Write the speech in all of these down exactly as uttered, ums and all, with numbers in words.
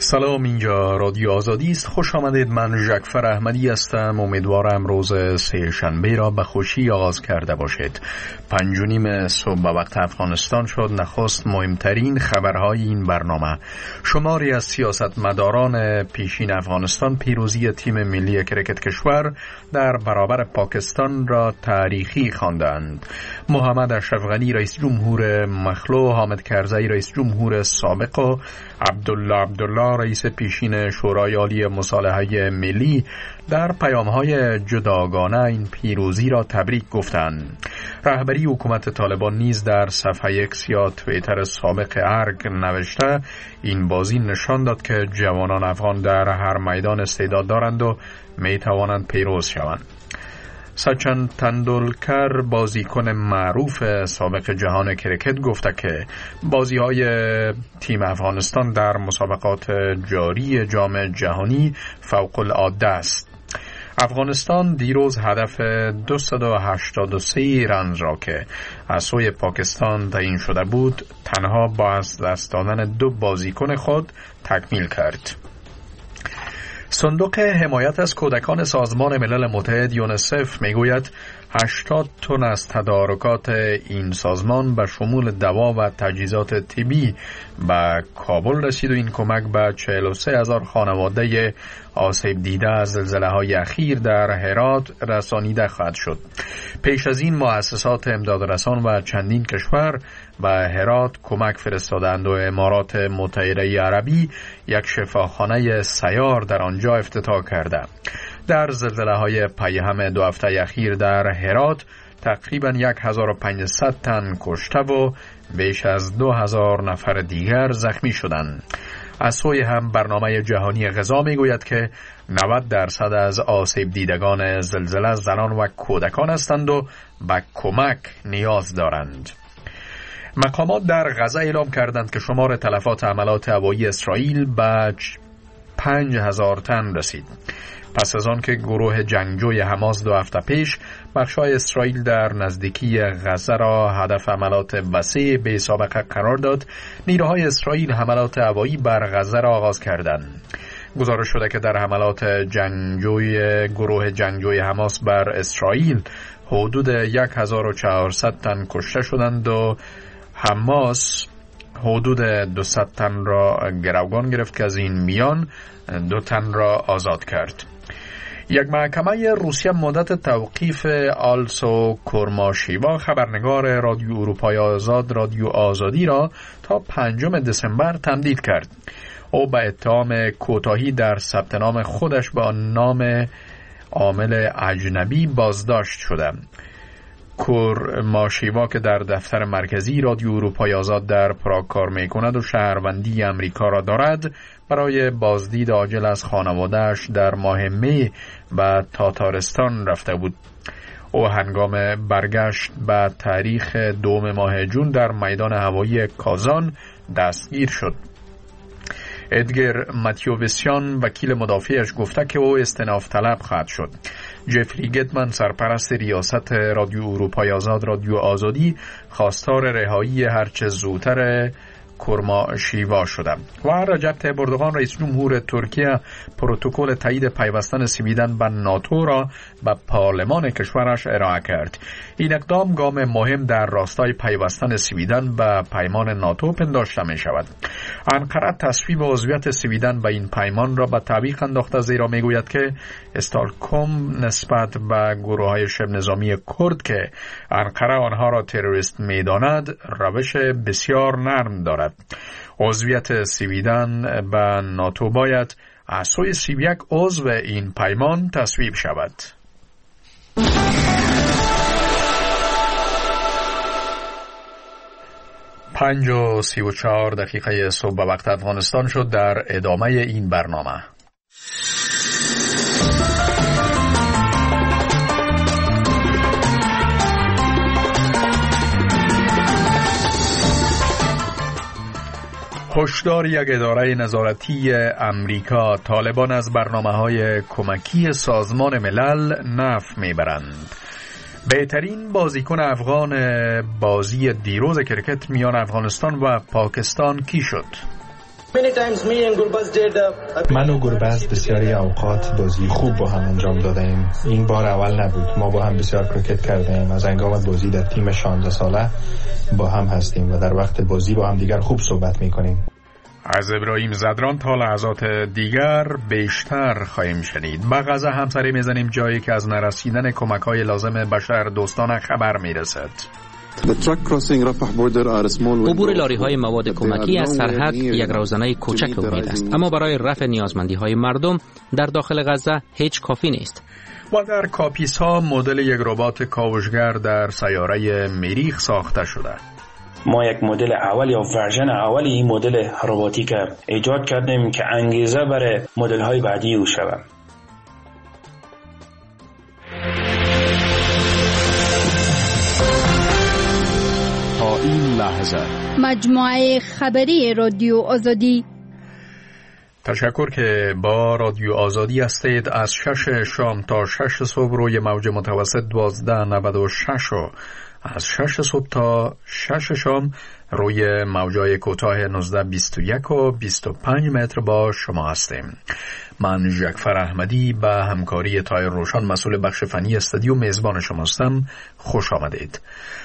سلام، اینجا رادیو آزادی است. خوش آمدید. من ژکفر احمدی هستم. امیدوارم روز سه شنبه را به خوشی آغاز کرده باشید. پنج و نیم صبح به وقت افغانستان شد. نخست مهمترین خبرهای این برنامه: شماری از سیاستمداران پیشین افغانستان پیروزی تیم ملی کرکت کشور در برابر پاکستان را تاریخی خواندند. محمد اشرف غنی رئیس جمهور مخلوع، حامد کرزی رئیس جمهور سابق و عبدالله عبدالله رئیس پیشین شورای عالی مصالحه ملی در پیام‌های جداگانه این پیروزی را تبریک گفتند. رهبری حکومت طالبان نیز در صفحه ایکس یا توییتر سابق ارگ نوشته این بازی نشان داد که جوانان افغان در هر میدان استعداد دارند و می توانند پیروز شوند. سچن تندولکر، بازیکن معروف سابق جهان کرکت، گفته که بازی‌های تیم افغانستان در مسابقات جاری جام جهانی فوق العاده است. افغانستان دیروز هدف دویست و هشتاد و سه رنز را که از سوی پاکستان تعیین شده بود تنها با از دست دادن دو بازیکن خود تکمیل کرد. صندوق حمایت از کودکان سازمان ملل متحد یونیسف میگوید هشتاد تن از تدارکات این سازمان به شمول دوا و تجهیزات طبی به کابل رسید و این کمک به چهل و سه هزار خانواده آسیب دیده از زلزله‌های اخیر در هرات رسانیده خواهد شد. پیش از این مؤسسات امدادرسان و چندین کشور به هرات کمک فرستادند و امارات متحده عربی یک شفاخانه سیار در آنجا افتتاح کرده. در زلزله‌های پیهم دو هفته اخیر در هرات تقریباً هزار و پانصد تن کشته و بیش از دو هزار نفر دیگر زخمی شدند. از سوی هم برنامه جهانی غذا میگوید که نود درصد از آسیب دیدگان زلزله زنان و کودکان هستند و به کمک نیاز دارند. مقامات در غزه اعلام کردند که شمار تلفات حملات هوایی اسرائیل به پنج هزار تن رسید. پس از آن که گروه جنگجوی حماس دو هفته پیش بخش‌های اسرائیل در نزدیکی غزه را هدف حملات وسیع بی سابقه قرار داد، نیروهای اسرائیل حملات هوایی بر غزه را آغاز کردند. گزارش شده که در حملات جنگجوی گروه جنگجوی حماس بر اسرائیل حدود هزار و چهارصد تن کشته شدند و حماس حدود دویست تن را گروگان گرفت که از این میان دو تن را آزاد کرد. یک محکمه روسیه مدت توقیف آلسو کورماشیوا، خبرنگار رادیو اروپای آزاد رادیو آزادی را تا پنجم دسامبر تمدید کرد. او به اتهام کوتاهی در ثبت نام خودش با نام عامل اجنبی بازداشت شده. کورماشیوا که در دفتر مرکزی رادیو اروپای آزاد در پراگ کار می‌کند و شهروندی امریکا را دارد، برای بازدید عاجل از خانواده‌اش در ماه می به تاتارستان رفته بود. او هنگام برگشت به تاریخ دوم ماه جون در میدان هوایی کازان دستگیر شد. ادگر ماتیووسیان، وکیل مدافعش، گفته که او استئناف طلب خواهد شد. جفری گتمن، سرپرست ریاست رادیو اروپای آزاد رادیو آزادی، خواستار رهایی هرچه زودتر کورماشیوا شده. و رجب طیب اردوغان، رئیس جمهور ترکیه، پروتکل تایید پیوستن سویدن به ناتو را به پارلمان کشورش ارائه کرد. این اقدام گام مهم در راستای پیوستن سویدن به پیمان ناتو پنداشته می شود. انقره تصویب عضویت سویدن به این پیمان را به تعویق انداخته، زیرا می گوید که استالکوم نسبت به گروه های شبه نظامی کرد که انقره آنها را تروریست می داند روش بسیار نرم دارد. عضویت سویدن به ناتو باید از سوی سی و یک عضو این پیمان تصویب شود. پنج و سی و چهار دقیقه صبح به وقت افغانستان شد. در ادامه این برنامه: هشدار یک اداره نظارتی امریکا: طالبان از برنامه‌های کمکی سازمان ملل نفع میبرند. بهترین بازیکن افغان بازی دیروز کرکت میان افغانستان و پاکستان کی شد؟ من و گربز بسیاری اوقات بازی خوب با هم انجام دادیم. این بار اول نبود. ما با هم بسیار کریکت کردیم. از هنگام بازی در تیم شانزده ساله با هم هستیم و در وقت بازی با هم دیگر خوب صحبت میکنیم. از ابراهیم زدران تا لحظات دیگر بیشتر خواهیم شنید. با غزه همسری میزنیم جایی که از نرسیدن کمک‌های لازم بشر دوستانه خبر میرسد. عبور لاری‌های مواد کمکی از سرحد یک روزنه کوچک امید است، اما برای رفع نیازمندی‌های مردم در داخل غزه هیچ کافی نیست. و در کاپیسا مدل یک ربات کاوشگر در سیاره مریخ ساخته شده. ما یک مدل اول یا ورژن اول این مدل رباتیک ایجاد کردیم که انگیزه برای مدل‌های بعدی او شود. تا این لحظه مجموعه خبری رادیو آزادی. تشکر که با رادیو آزادی هستید. از شش شام تا شش صبح روی موج متوسط دوازده نود و شش و از شش صبح تا شش شام روی موجای کوتاه نوزده بیست و یک و بیست و پنج متر با شما هستیم. من جعفر احمدی به همکاری تایر روشن مسئول بخش فنی استودیو میزبان شما هستم. خوش آمدید.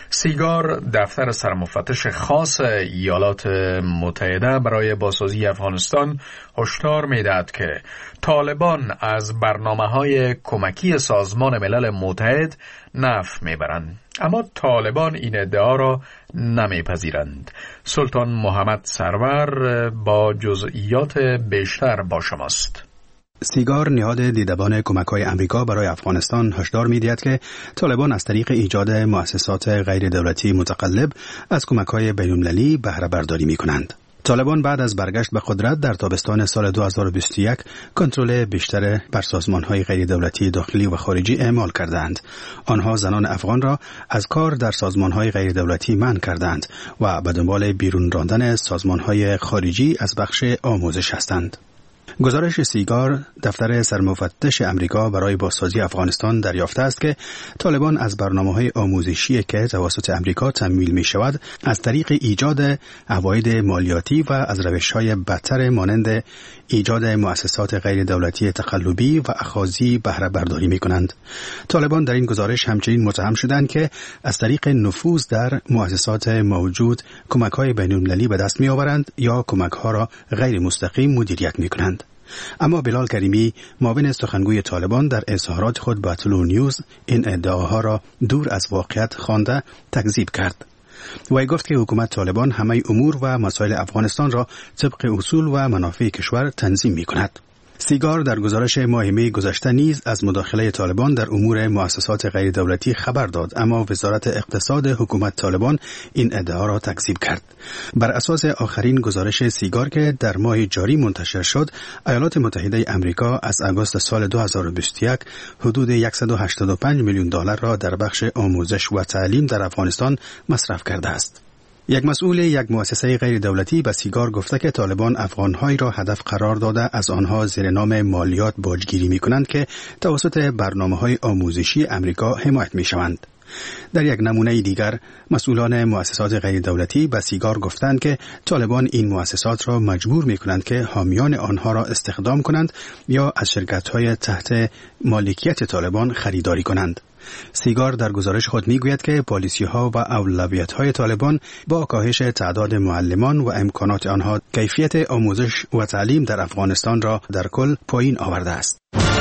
سیگار دفتر سرمفتش خاص ایالات متحده برای بازسازی افغانستان هشدار می‌دهد که طالبان از برنامه‌های کمکی سازمان ملل متحد نفع میبرند، اما طالبان این ادعا را نمیپذیرند. سلطان محمد سرور با جزئیات بیشتر با شماست. سیگار نهاد دیدبان کمک‌های امریکا برای افغانستان هشدار می‌دهد که طالبان از طریق ایجاد مؤسسات غیر دولتی متقلب از کمک‌های بین‌المللی بهره برداری می‌کنند. طالبان بعد از برگشت به قدرت در تابستان سال دو هزار و بیست و یک کنترل بیشتر بر سازمان‌های غیر دولتی داخلی و خارجی اعمال کردند. آنها زنان افغان را از کار در سازمان‌های غیر دولتی منع کردند و به دنبال بیرون راندن سازمان‌های خارجی از بخش آموزش هستند. گزارش سیگار دفتر سرمفتش امریکا برای بازسازی افغانستان دریافته است که طالبان از برنامه‌های آموزشی که توسط امریکا تمویل می‌شود از طریق ایجاد عواید مالیاتی و از روش‌های بدتر مانند ایجاد مؤسسات غیر دولتی تقلبی و اخاذی بهره برداری می‌کنند. طالبان در این گزارش همچنین متهم شدند که از طریق نفوذ در مؤسسات موجود کمک‌های بین‌المللی به دست می‌آورند یا کمک‌ها را غیر مستقیم مدیریت می‌کنند. اما بلال کریمی معاون سخنگوی طالبان در اظهارات خود با طلوع نیوز این ادعاها را دور از واقعیت خوانده تکذیب کرد. وی گفت که حکومت طالبان همه امور و مسائل افغانستان را طبق اصول و منافع کشور تنظیم می‌کند. سیگار در گزارش ماه می گذشته نیز از مداخله طالبان در امور مؤسسات غیر دولتی خبر داد، اما وزارت اقتصاد حکومت طالبان این ادعا را تکذیب کرد. بر اساس آخرین گزارش سیگار که در ماه جاری منتشر شد، ایالات متحده آمریکا از آگوست سال دو هزار و بیست و یک حدود صد و هشتاد و پنج میلیون دلار را در بخش آموزش و تعلیم در افغانستان مصرف کرده است. یک مسئول یک مؤسسه غیر دولتی به سیگار گفته که طالبان افغان‌هایی را هدف قرار داده از آنها زیر نام مالیات باجگیری می‌کنند که توسط برنامه‌های آموزشی امریکا حمایت می‌شوند. در یک نمونه دیگر مسئولان مؤسسات غیر دولتی به سیگار گفتند که طالبان این مؤسسات را مجبور می‌کنند که حامیان آنها را استخدام کنند یا از شرکت‌های تحت مالکیت طالبان خریداری کنند. سیگار در گزارش خود میگوید که پالیسی‌ها و اولویت‌های طالبان با کاهش تعداد معلمان و امکانات آنها کیفیت آموزش و تعلیم در افغانستان را در کل پایین آورده است.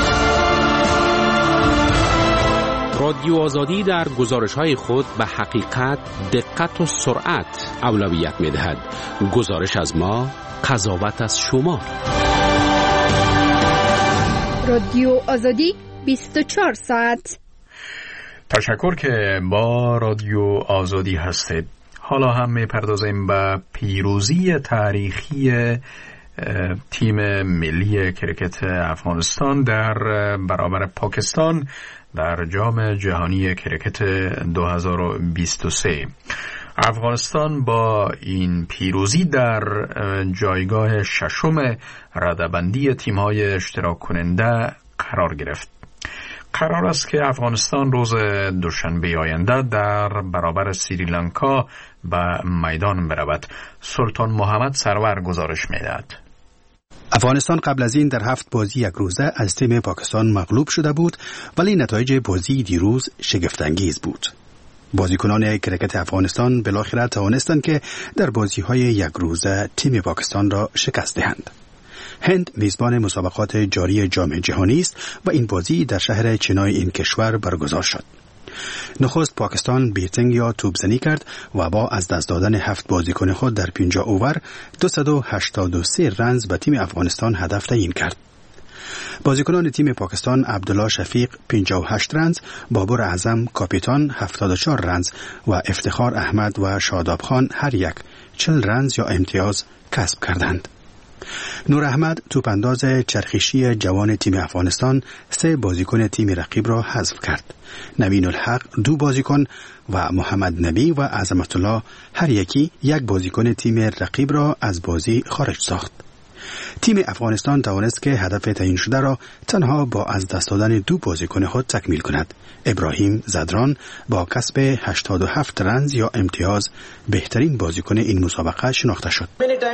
رادیو آزادی در گزارش‌های خود به حقیقت، دقت و سرعت اولویت می‌دهد. گزارش از ما، قضاوت از شما. رادیو آزادی بیست و چهار ساعت. تشکر که با رادیو آزادی هستید. حالا هم می‌پردازیم به پیروزی تاریخی تیم ملی کریکت افغانستان در برابر پاکستان در جام جهانی کریکت دو هزار و بیست و سه. افغانستان با این پیروزی در جایگاه ششم رده‌بندی تیم‌های اشتراک کننده قرار گرفت. قرار است که افغانستان روز دوشنبه آینده در برابر سریلانکا به میدان برود. سلطان محمد سرور گزارش می‌دهد. افغانستان قبل از این در هفت بازی یک روزه از تیم پاکستان مغلوب شده بود، ولی نتایج بازی دیروز شگفت‌انگیز بود. بازیکنان کرکت افغانستان بالاخره توانستند که در بازی‌های یک روزه تیم پاکستان را شکست دهند. هند میزبان مسابقات جاری جام جهانی است و این بازی در شهر چنای این کشور برگزار شد. نخست پاکستان بیتینگ یا توپزنی کرد و با از دست دادن هفت بازیکن خود در پنجاه اوور دویست و هشتاد و سه رنز به تیم افغانستان هدف تعیین کرد. بازیکنان تیم پاکستان عبدالله شفیق پنجاه و هشت رنز، بابر اعظم کاپیتان هفتاد و چهار رنز و افتخار احمد و شاداب خان هر یک چهل رنز یا امتیاز کسب کردند. نور احمد توپانداز چرخشی جوان تیم افغانستان سه بازیکن تیم رقیب را حذف کرد. نوین الحق دو بازیکن و محمد نبی و عظمت الله هر یکی یک بازیکن تیم رقیب را از بازی خارج ساخت. تیم افغانستان توانست که هدف تعیین شده را تنها با از دست دادن دو بازیکن خود تکمیل کند. ابراهیم زدران با کسب هشتاد و هفت رنز یا امتیاز بهترین بازیکن این مسابقه شناخته شد.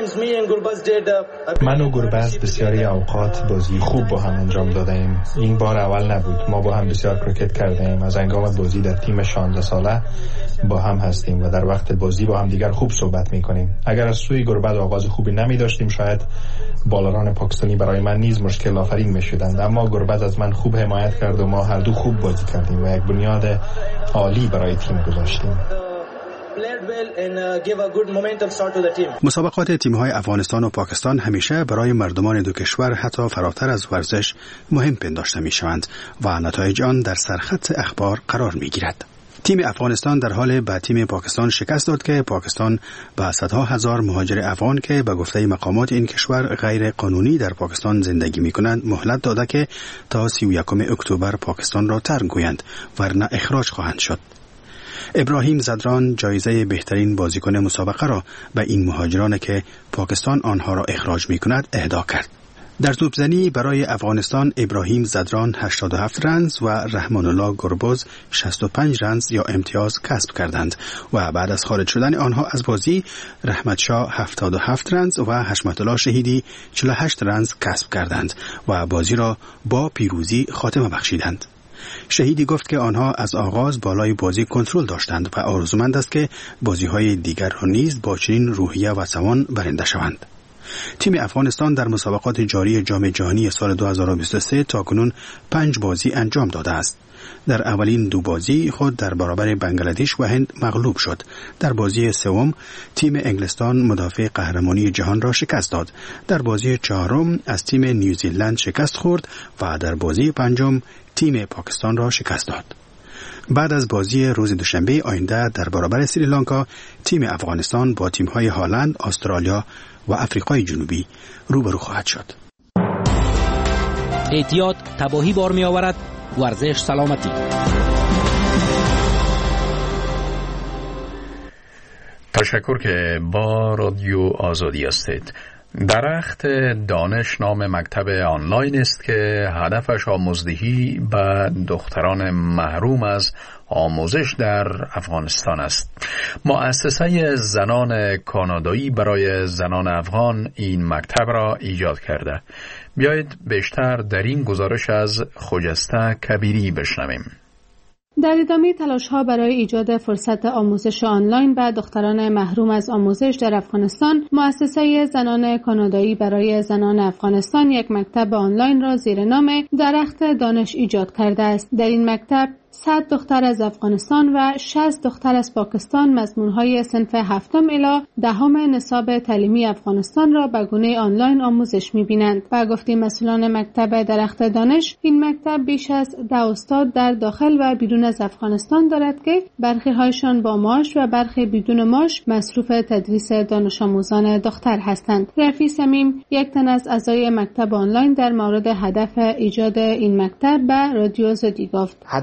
من و گربز بسیاری اوقات بازی خوب با هم انجام دادیم. این بار اول نبود. ما با هم بسیار کرکت کردیم. از هنگام بازی در تیم شانزده ساله با هم هستیم و در وقت بازی با هم دیگر خوب صحبت می‌کنیم. اگر از سوی گربز آغاز خوبی نمی داشتیم شاید بالران پاکستانی برای من نیز مشکل آفرین می‌شدند، اما گربز از من خوب حمایت کرد و ما هر دو خوب بازی کردیم و یک بنیاد عالی برای تیم گذاشتیم. مسابقات تیم‌های افغانستان و پاکستان همیشه برای مردمان دو کشور حتی فراتر از ورزش مهم پنداشته می‌شوند و نتایج آن در سرخط اخبار قرار می‌گیرد. تیم افغانستان در حال به تیم پاکستان شکست داد که پاکستان به صدها هزار مهاجر افغان که به گفته مقامات این کشور غیر قانونی در پاکستان زندگی می‌کنند مهلت داده که تا سی و یکم اکتبر پاکستان را ترک گویند ورنه اخراج خواهند شد. ابراهیم زدران جایزه بهترین بازیکن مسابقه را به این مهاجران که پاکستان آنها را اخراج می‌کند اهدا کرد. در توپزنی برای افغانستان ابراهیم زدران هشتاد و هفت رنز و رحمان الله گربز شصت و پنج رنز یا امتیاز کسب کردند و بعد از خارج شدن آنها از بازی رحمت شاه هفتاد و هفت رنز و حشمت الله شهیدی چهل و هشت رنز کسب کردند و بازی را با پیروزی خاتمه بخشیدند. شهیدی گفت که آنها از آغاز بالای بازی کنترل داشتند و آرزومند است که بازی‌های دیگر را نیز با چنین روحیه و توان برنده شوند. تیم افغانستان در مسابقات جاری جام جهانی سال دو هزار و بیست و سه تاکنون پنج بازی انجام داده است. در اولین دو بازی خود در برابر بنگلادش و هند مغلوب شد. در بازی سوم تیم انگلستان مدافع قهرمانی جهان را شکست داد. در بازی چهارم از تیم نیوزیلند شکست خورد و در بازی پنجم تیم پاکستان را شکست داد. بعد از بازی روز دوشنبه آینده در برابر سریلانکا تیم افغانستان با تیم‌های هلند، استرالیا و آفریقای جنوبی روبرو خواهد شد. احتیاط تباهی بار می آورد. ورزش سلامتی. تشکر که با رادیو آزادی هستید. درخت دانش نام مکتب آنلاین است که هدفش آموزدهی به دختران محروم از آموزش در افغانستان است. مؤسسه زنان کانادایی برای زنان افغان این مکتب را ایجاد کرده. بیایید بیشتر در این گزارش از خجسته کبیری بشنویم. در ادامه تلاش‌ها برای ایجاد فرصت آموزش آنلاین به دختران محروم از آموزش در افغانستان، مؤسسه زنان کانادایی برای زنان افغانستان یک مکتب آنلاین را زیر نام درخت دانش ایجاد کرده است. در این مکتب صد دختر از افغانستان و شصت دختر از پاکستان مضمون‌های صنف هفتم الی دهم نصاب تعلیمی افغانستان را به گونه آنلاین آموزش می‌بینند. با گفته مسئولان مکتب درخت دانش، این مکتب بیش از ده استاد در داخل و بیرون از افغانستان دارد که برخی‌هایشان با معاش و برخی بدون معاش مصروف تدریس دانش آموزان دختر هستند. رفیع صمیم، یک تن از اعضای مکتب آنلاین، در مورد هدف ایجاد این مکتب به رادیو آزادی گفت: هدف اصلی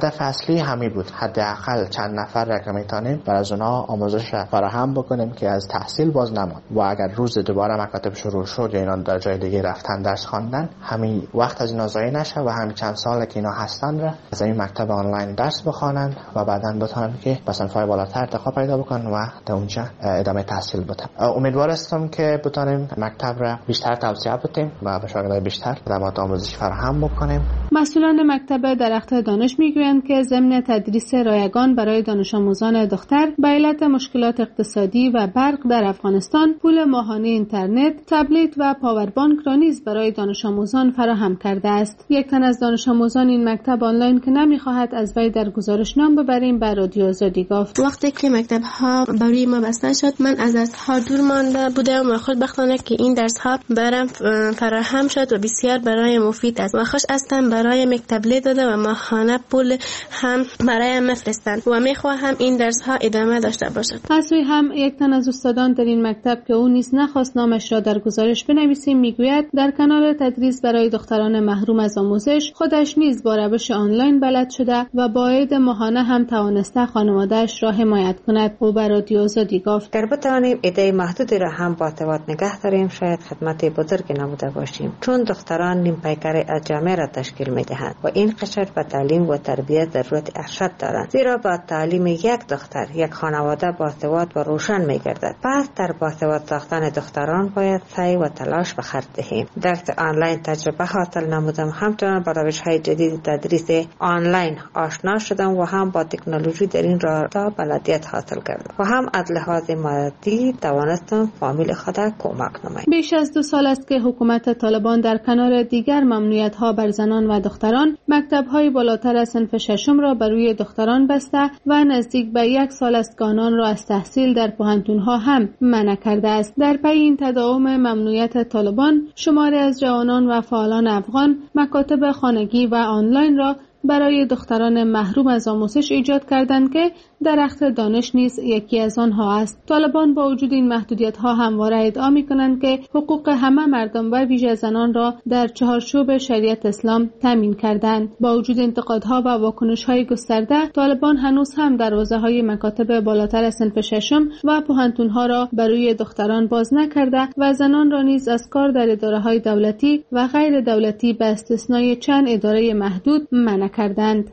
اصلی همین بود، حداقل چند نفر را که میتونیم برای از اونها آموزش فراهم بکنیم که از تحصیل باز نماند و اگر روز دوباره مکاتب شروع شد یا اینا در جای دیگه رفتن درس خواندن، همین وقت از اینا ضایع نشه و همین چند سالی که اینا هستن را از این مکتب آنلاین درس بخوانن و بعداً بتونن که به صنف‌های بالاتر ارتقا پیدا بکنن و در اونجا ادامه تحصیل بدن. امیدوار هستم که بتونیم مکتب را بیشتر توسعه بدیم و به شاگردای بیشتر خدمات آموزشی فراهم بکنیم. مسئولان مکتب درخت دانش میگویند که ضمن تدریس رایگان برای دانش آموزان دختر به علت مشکلات اقتصادی و برق در افغانستان، پول ماهانه اینترنت، تبلیت و پاوربانک را نیز برای دانش آموزان فراهم کرده است. یک تن از دانش آموزان این مکتب آنلاین که نمیخواهد از وی در گزارش نام ببریم به رادیو آزادی گفت: وقتی که مکتب ها برای ما بسته شد، من از درس ها دور مانده بودم و خوشبختانه که این درس ها برام فراهم شد و بسیار برای مفید است و خوش هستم برای مکتب داده و ماهانه پول هم برای مفرستند و میخواهم این درس ها ادامه داشته باشد. از سوی هم یک تن از استادان در این مکتب که او نیز نخواست نامش را در گزارش بنویسیم میگوید در کنار تدریس برای دختران محروم از آموزش، خودش نیز با روش آنلاین بلد شده و با عید ماهانه هم توانسته خانواده‌اش را حمایت کند. او بر رادیو آزادی گفت: اگر بتوانیم ایده محدودی را هم با ارتباط نگه داریم، شاید خدمت بزرگی نموده باشیم، چون دختران نیم پیکر از جامعه را تشکیل می‌دهند و این قشر به تعلیم و تربیت ضرورت ارشد دارند، زیرا با تعلیم یک دختر یک خانواده با ارتباط و روشن می‌گردد. پس در با ارتباط ساختن دختران باید سعی و تلاش به خرج دهیم. در آنلاین تجربه حاصل نمودم، همچنان با روش‌های جدید تدریس آنلاین آشنا شدم و هم با تکنولوژی در این راه بلدیت حاصل کردم و هم از لحاظ مادی توانستم فامیل خود کمک نمایم. بیش از دو سال است که حکومت طالبان در کنار دیگر ممنوعیت‌ها بر زنان و دختران، مکتب‌های بالاتر از صنف ششم را بر روی دختران بسته و نزدیک به یک سال است که آنان را از تحصیل در پوهنتون‌ها هم منع کرده است. در پی این تداوم ممنوعیت طالبان، شماری از جوانان و فعالان افغان مکاتب خانگی و آنلاین را برای دختران محروم از آموزش ایجاد کردند که درخت دانش نیز یکی از آنها است. طالبان با وجود این محدودیت‌ها همواره ادعا می‌کنند که حقوق همه مردم و ویژه زنان را در چهارچوب شریعت اسلام تامین کردند. با وجود انتقادها و واکنش‌های گسترده، طالبان هنوز هم دروازه‌های مکاتب بالاتر از صنف ششم و پوهنتون‌ها را برای دختران باز نکرده و زنان را نیز از کار در اداره‌های دولتی و غیر دولتی به استثنای چند اداره محدود منع کردند.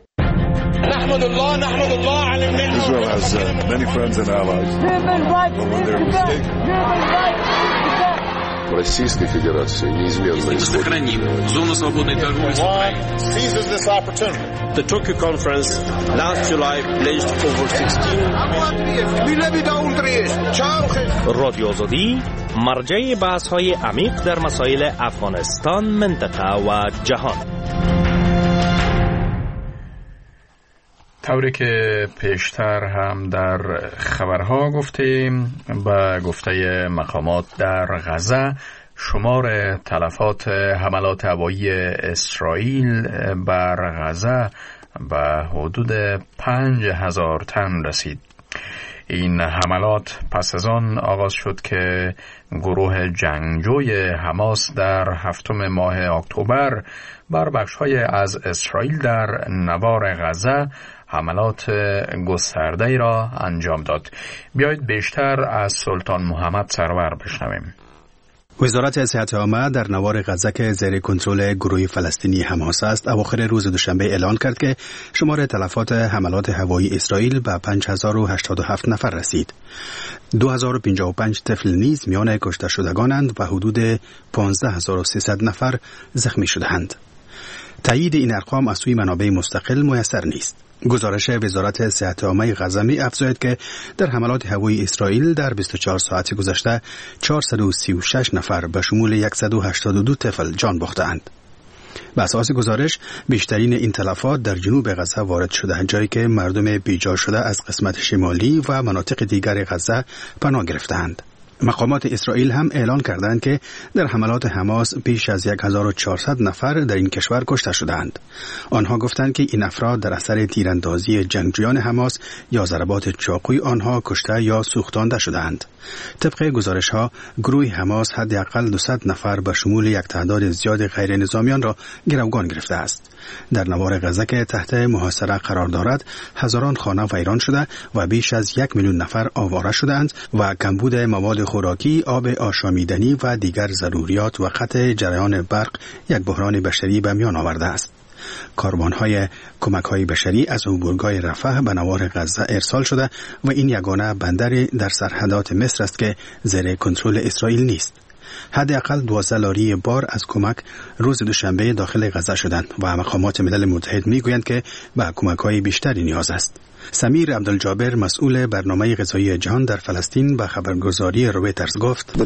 نحمد الله نحمد الله على النعمة. Israel has uh, many friends and allies. Российской Федерации неизменно сохраним зону свободной торговли с Украиной. Seizes this opportunity. The Tokyo conference last July pledged over sixteen. رادیو آزادی مرجع بحث‌های عمیق در مسائل افغانستان، منطقه و جهان. طوری که پیشتر هم در خبرها گفتیم، به گفته مقامات در غزه، شمار تلفات حملات هوایی اسرائیل بر غزه به حدود پنج هزار تن رسید. این حملات پس از آن آغاز شد که گروه جنگجوی حماس در هفتم ماه اکتبر بر بخش‌های از اسرائیل در نوار غزه حملات گسترده‌ای را انجام داد. بیایید بیشتر از سلطان محمد سرور بشنویم. وزارت صحت عامه در نوار غزه که زیر کنترل گروه فلسطینی حماس است، اواخر روز دوشنبه اعلان کرد که شمار تلفات حملات هوایی اسرائیل به پنج هزار و هشتاد و هفت نفر رسید. دو هزار و پنجاه و پنج طفل نیز میان کشته شدگانند و حدود پانزده هزار و سیصد نفر زخمی شدند. تایید این ارقام از سوی منابع مستقل میسر نیست. گزارش وزارت صحت عامه غزه می افزاید که در حملات هوایی اسرائیل در بیست و چهار ساعت گذشته چهارصد و سی و شش نفر به شمول صد و هشتاد و دو طفل جان باختند. به اساس گزارش بیشترین این تلفات در جنوب غزه وارد شده، جایی که مردم بیجا شده از قسمت شمالی و مناطق دیگر غزه پناه گرفتند. مقامات اسرائیل هم اعلان کردند که در حملات حماس بیش از هزار و چهارصد نفر در این کشور کشته شدند. آنها گفتند که این افراد در اثر تیراندازی جنگجویان حماس یا ضربات چاقوی آنها کشته یا سوختانده شدند. طبق گزارش ها، گروه حماس حداقل دویست نفر به شمول یک تعداد زیاد غیر نظامیان را گروگان گرفته است. در نوار غزه که تحت محاصره قرار دارد هزاران خانه ویران شده و بیش از یک میلیون نفر آواره شدند و کمبود مواد خوراکی، آب آشامیدنی و دیگر ضروریات و قطع جریان برق یک بحران بشری به میان آورده است. کاروان‌های کمک‌های بشری از عبورگاه رفح به نوار غزه ارسال شده و این یگانه بندری در سرحدات مصر است که زیر کنترل اسرائیل نیست. حداقل دوازده لاری بار از کمک روز دوشنبه داخل غزه شدند و مقامات ملل متحد میگویند که به کمک‌های بیشتری نیاز است. سمیر عبدالجابر مسئول برنامه غذایی جهان در فلسطین به خبرگزاری رویترز گفت: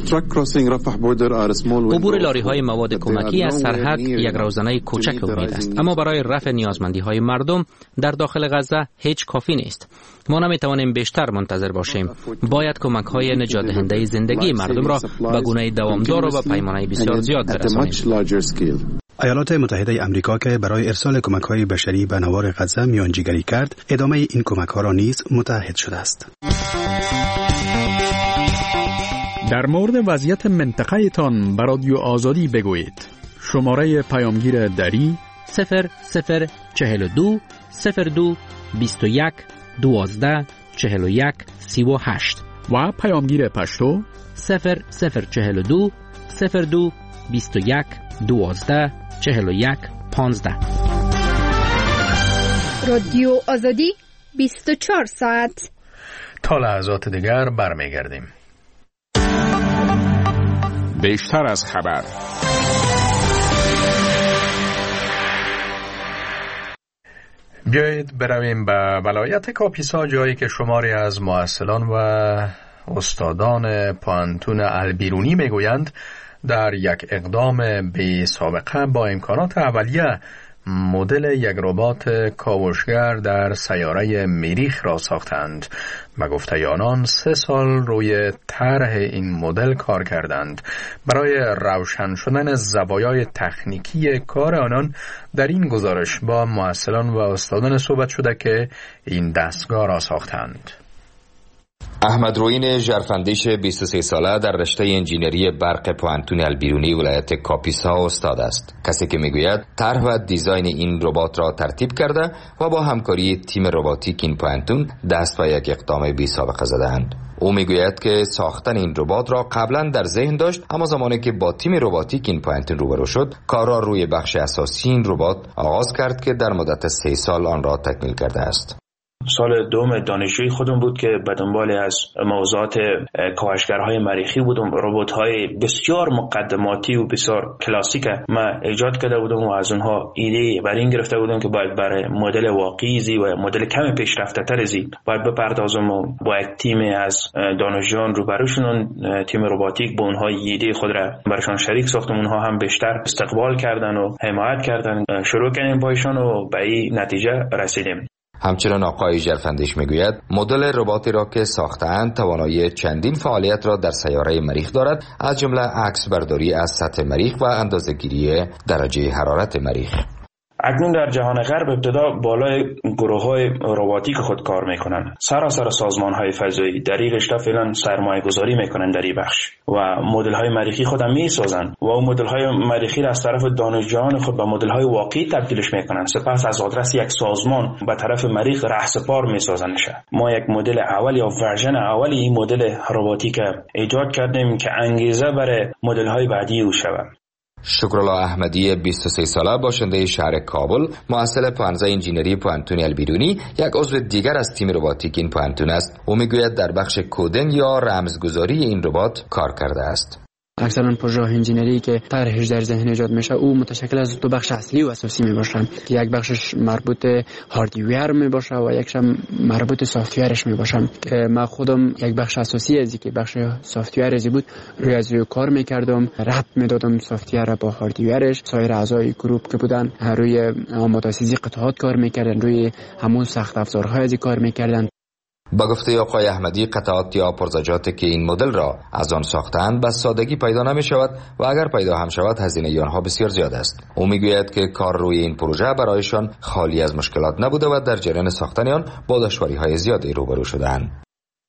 عبور لاری‌های مواد کمکی از سرحد یک روزنه کوچک امید است، اما برای رفع نیازمندی‌های مردم در داخل غزه هیچ کافی نیست. ما نمی‌توانیم بیشتر منتظر باشیم. باید کمک‌های نجات دهنده زندگی مردم را به گونه دوامدار و به پیمانه بسیار زیاد برسانیم. ایالات متحده آمریکا که برای ارسال کمک‌های بشری به نوار غزه میانجیگری کرد، ادامه این کمک‌ها را نیز متعهد شده است. در مورد وضعیت منطقه تان به رادیو آزادی بگویید. شماره پیامگیر دری صفر صفر چهل و دو صفر دو بیست و یک دوازده چهل و یک سی و هشت و پیامگیر پشتو صفر صفر چهل و دو صفر دو بیست و یک دوازده چهل و یک پانزده. رادیو آزادی بیست و چهار ساعت. تا لحظات دیگر برمیگردیم. بیشتر از خبر. بیایید برویم به ولایت کاپیسا، جایی که شماری از معسلان و استادان پانتون البیرونی میگویند در یک اقدام بی سابقه با امکانات اولیه مدل یک ربات کاوشگر در سیاره مریخ را ساختند. به گفته آنان سه سال روی طرح این مدل کار کردند. برای روشن شدن زوایای تکنیکی کار آنان در این گزارش با معسلان و استادان صحبت شده که این دستگاه را ساختند. احمد روین ژرفندیش بیست و سه ساله در رشته انجینری برق پوانتون البیرونی ولایت کاپیسا استاد است. کسی که میگوید طرح و دیزاین این ربات را ترتیب کرده و با همکاری تیم رباتیک این پوانتون دست به یک اقدام بی سابقه زدند. او میگوید که ساختن این ربات را قبلا در ذهن داشت، اما زمانی که با تیم رباتیک این پوانتون روبرو شد، کار را روی بخش اساسی این ربات آغاز کرد که در مدت سه سال آن را تکمیل کرده است. سال دوم دانشجویی خودم بود که به دنبال از موضوعات کاوشگرهای مریخی بودم. ربات‌های بسیار مقدماتی و بسیار کلاسیک ما ایجاد کرده بودم و از اونها ایده بر این گرفته بودم که باید برای مدل واقعی زی و مدل کم پیشرفته تر زی باید بپردازم و با یک تیم از دانشجویان روبرو شدن. تیم رباتیک با اونها ایده خود را برشان شریک ساختم، اونها هم بیشتر استقبال کردن و حمایت کردن. شروع کردیم بایشان و به این نتیجه رسیدیم. همچنان آقای ژرفندیش میگوید مدل رباتی را که ساختند توانایی چندین فعالیت را در سیاره مریخ دارد، از جمله عکس برداری از سطح مریخ و اندازه‌گیری درجه حرارت مریخ. اکنون در جهان غرب ابتدا بالای گروه‌های رباتیک خود کار میکنن. سراسر سازمان‌های فضایی در این رشته فعلا سرمایه‌گذاری میکنن در این بخش و مدل‌های مریخی خود هم میسازن و اون مدل‌های مریخی را از طرف دانشجویان خود به مدل‌های واقعی تبدیلش میکنن. سپس از آدرس یک سازمان به طرف مریخ رهسپار میسازنش. ما یک مدل اول یا ورژن اول این مدل رباتیک ایجاد کردیم که انگیزه برای مدل‌های بعدی او شود. شکرالله احمدی بیست و سه ساله باشنده شهر کابل، محصل پانزده انجینری پوانتون البیرونی، یک عضو دیگر از تیم رباتیک این پوانتون است. او میگوید در بخش کدینگ یا رمزگذاری این ربات کار کرده است. اکثرا پروژه انجینری که طرحش در ذهن ایجاد میشه او متشکل از دو بخش اصلی و اساسی میباشه که یک بخشش مربوط هاردویر میباشه و یکش مربوط سافتویرش میباشه که من خودم یک بخش اساسی ازی که بخش سافتویر ازی بود روی از روی کار میکردم، ربط میدادم سافتویر با هاردویرش. سایر اعضای گروپ که بودن روی آماده‌سازی قطعات کار میکردن، روی همون سخت افزارهای ازی کار میکردن. با گفته آقای احمدی قطعات یا پرزجاتی که این مدل را از آن ساختند به سادگی پیدا نمی شود و اگر پیدا هم شود هزینه آنها بسیار زیاد است. او میگوید که کار روی این پروژه برایشان خالی از مشکلات نبوده و در جریان ساختن آن با دشواری‌های زیادی روبرو شدند.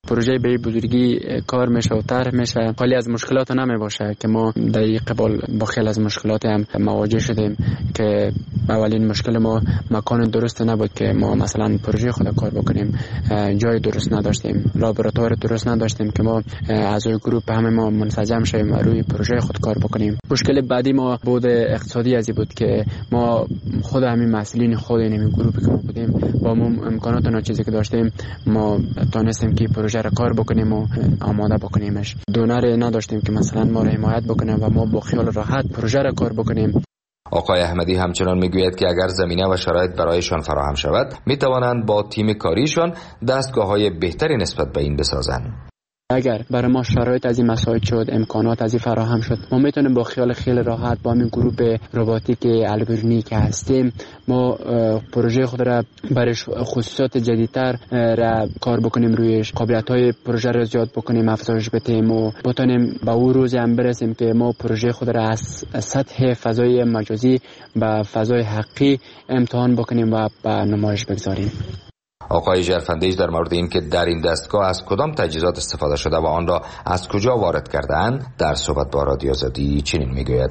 پروژه به بزرگی کار میشه و طرح میشه، خالی از مشکلات نمی باشه که ما در این قبال با خیلی از مشکلات هم مواجه شدیم که اولین مشکل ما مکان درست نبود که ما مثلا پروژه خود کار بکنیم، جای درست نداشتیم، لابراتوار درست نداشتیم که ما اعضای گروه همه ما منسجم شویم و روی پروژه خود کار بکنیم. مشکل بعدی ما بود اقتصادی ازی بود که ما خود همین مسئولین خود این گروه که ما بودیم با ما امکانات ناچیزی که داشتیم ما تونستیم که پروژه را کار بکنیم و آماده بکنیمش. دونر نداشتیم که مثلا ما را حمایت بکنه و ما با خیال راحت پروژه را کار بکنیم. آقای احمدی همچنان میگوید که اگر زمینه و شرایط برایشان فراهم شود میتوانند با تیم کاریشان دستگاه‌های بهتری نسبت به این بسازند. اگر برای ما شرایط از این مساعد شد، امکانات از این فراهم شد، ما میتونیم با خیال خیلی راحت با همین گروه رباتیک البرونی که هستیم ما پروژه خود را برای خصوصیات جدیدتر را کار بکنیم، رویش قابلیت‌های پروژه را زیاد بکنیم، افزایش بدیم و بتونیم به اون روز هم برسیم که ما پروژه خود را از سطح فضای مجازی به فضای حقیقی امتحان بکنیم و به نمایش بگذاریم. آقای ژرفندیش در مورد این که در این دستگاه از کدام تجهیزات استفاده شده و آن را از کجا وارد کرده‌اند در صحبت با رادیو آزادی چنین میگوید: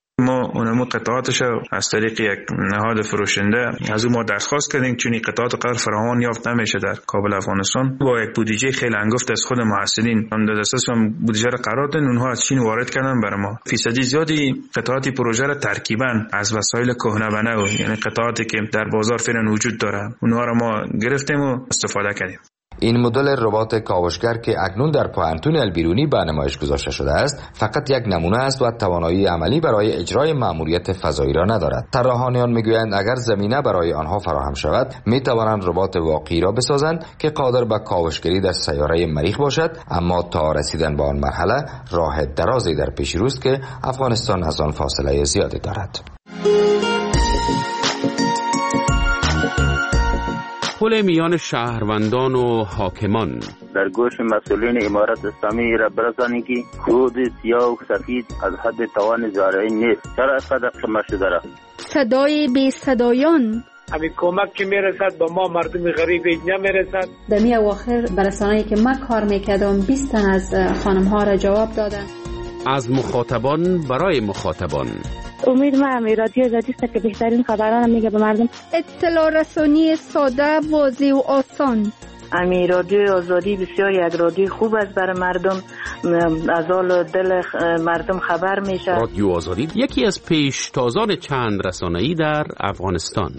ما اونمو قطعاتش از طریق یک نهاد فروشنده از اون ما درخواست کردیم، چون این قطعات قرار فراوان یافت نمیشه در کابل افغانستان. با یک بودجه خیلی انگفت از خود محصلین هم در دسترس هم بودجه را قرار دادن، اونها از چین وارد کردن برای ما. فیصدی زیادی قطعات پروژه را ترکیبا از وسایل کهنه و نو، یعنی قطعاتی که در بازار فعلا وجود داره، اونها را ما گرفتیم و استفاده کردیم. این مدل ربات کاوشگر که اکنون در پوانتون البیرونی به نمایش گذاشته شده است فقط یک نمونه است و توانایی عملی برای اجرای مأموریت فضایی را ندارد. طراحان میگویند اگر زمینه برای آنها فراهم شود می توانند ربات واقعی را بسازند که قادر به کاوشگری در سیاره مریخ باشد، اما تا رسیدن به آن مرحله راه درازی در پیش روست که افغانستان از آن فاصله زیادی دارد. پل میان شهروندان و حاکمان. در گوش مسئولین امارت اسلامی را برسانید که خود سیاه و سفید از حد توان زارعی نیست. چرا اینقدر شما شده؟ صدای بی صدایان. همین کمک که میرسد با ما مردم غریب نمیرسد. در می اواخر برسانه‌ای که من کار میکردم بیست تن از خانم ها را جواب دادن. از مخاطبان برای مخاطبان. امید ما امی رادیو آزادی است که بهترین خبران میگه به مردم. اطلاع رسانی ساده، واضح و آسان. امی رادیو آزادی بسیار یک رادیو خوب است برای مردم، از حال دل مردم خبر میشه. رادیو آزادی یکی از پیشتازان چند رسانه‌ای در افغانستان.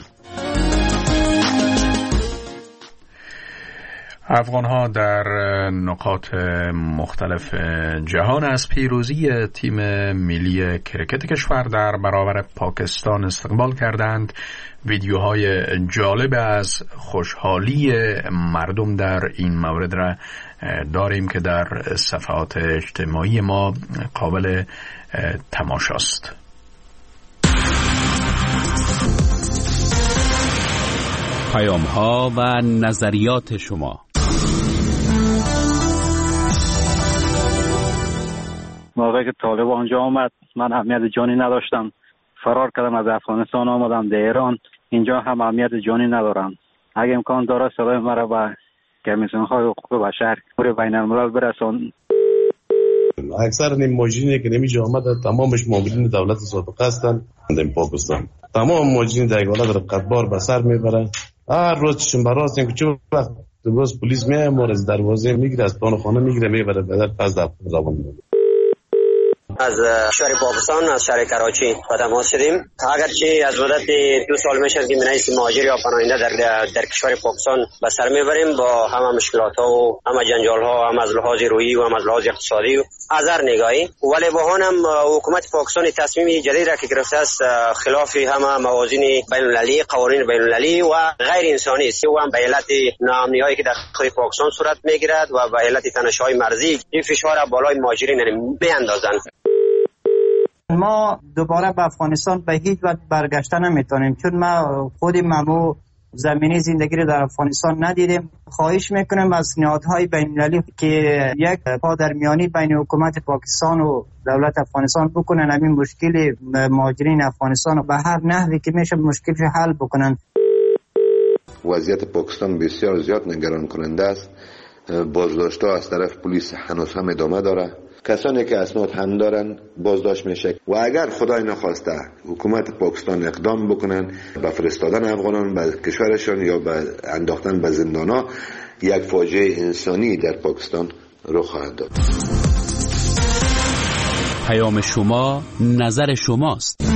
افغان‌ها در نقاط مختلف جهان از پیروزی تیم ملی کرکت کشور در برابر پاکستان استقبال کردند. ویدیوهای جالب از خوشحالی مردم در این مورد را داریم که در صفحات اجتماعی ما قابل تماشاست. پیام‌ها و نظریات شما. موقعی که طالب آنجا آمد من اهمیت جانی نداشتم، فرار کردم از افغانستان آمدم در ایران، اینجا هم اهمیت جانی ندارم. اگه امکان داره صدای مرا به کمیسیون‌های حقوق بشر پور بین الملل برسان. اکثر این ماجینی که نمیشه آمده تمامش مامورین دولت سابقه هستن در پاکستان. تمام ماجین در حالت رقتبار به سر میبرن. هر روز چشم براست که چه وقت روز پلیس میاد ما از دروازه میگیره، از پان خانه میگیره میبره به در پس در زبان میبره. از شهر پاکستان از شهر کراچی با تماس شدیم. اگرچه از مدت دو سال میشه که منیس مهاجر یا پناهنده در در کشور پاکستان به سر میبریم با همه مشکلات ها و همه جنجال ها، هم از لحاظ روحی و هم از لحاظ اقتصادی و از هر نگاهی. ولی با هم حکومت پاکستان تصمیم جدید را که گرفته است خلاف همه موازین بین المللی، قوانین بین المللی و غیر انسانی است و هم به علت ناامنیایی که در پاکستان صورت میگیرد و به علت تنش‌های مرزی این فشار بالای مهاجرین میاندازند. ما دوباره به افغانستان به هیچ وجه برگشته نمیتونیم، چون ما خودی ممو زمینی زندگی رو در افغانستان ندیدیم. خواهش میکنم از نهادهای بین‌المللی که یک پادرمیانی بین حکومت پاکستان و دولت افغانستان بکنن، همین مشکل مهاجرین افغانستان رو به هر نحوی که میشه مشکلش حل بکنن. وضعیت پاکستان بسیار زیاد نگران کننده است. بازداشت‌ها از طرف پلیس هنوز هم ادامه داره. کسانی که اسناد هم دارن بازداشت میشه و اگر خدای نخواسته حکومت پاکستان اقدام بکنن به فرستادن افغانان به کشورشان یا به انداختن به زندان‌ها، یک فاجعه انسانی در پاکستان رخ خواهد داد. پیام شما، نظر شماست.